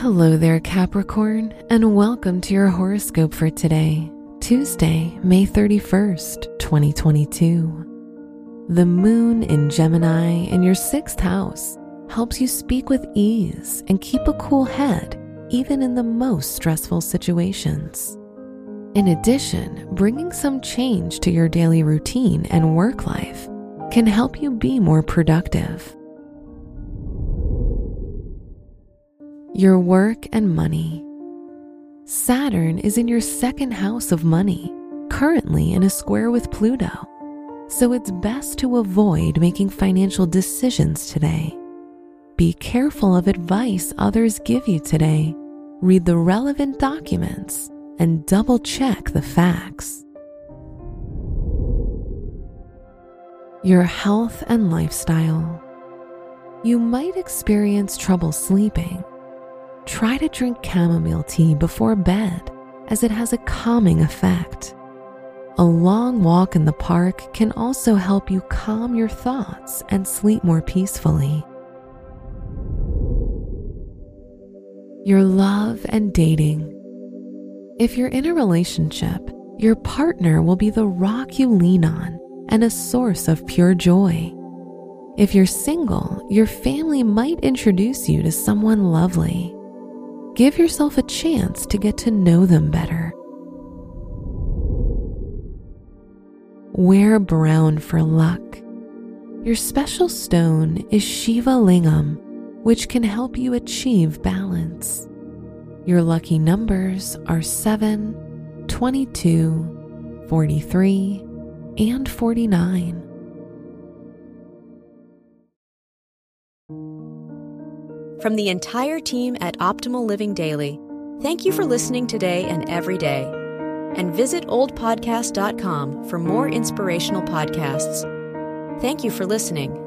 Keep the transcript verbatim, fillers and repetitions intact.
Hello there, Capricorn, and welcome to your horoscope for today, Tuesday, May thirty-first, twenty twenty-two. The moon in Gemini in your sixth house helps you speak with ease and keep a cool head even in the most stressful situations. In addition, bringing some change to your daily routine and work life can help you be more productive. Your work and money. Saturn is in your second house of money, currently in a square with Pluto, so it's best to avoid making financial decisions today. Be careful of advice others give you today. Read the relevant documents and double-check the facts. Your health and lifestyle. You might experience trouble sleeping. Try to drink chamomile tea before bed, as it has a calming effect. A long walk in the park can also help you calm your thoughts and sleep more peacefully. Your love and dating. If you're in a relationship, your partner will be the rock you lean on and a source of pure joy. If you're single, your family might introduce you to someone lovely. Give yourself a chance to get to know them better. Wear brown for luck. Your special stone is Shiva Lingam, which can help you achieve balance. Your lucky numbers are seven, twenty-two, forty-three, and forty-nine. From the entire team at Optimal Living Daily, thank you for listening today and every day. And visit old podcast dot com for more inspirational podcasts. Thank you for listening.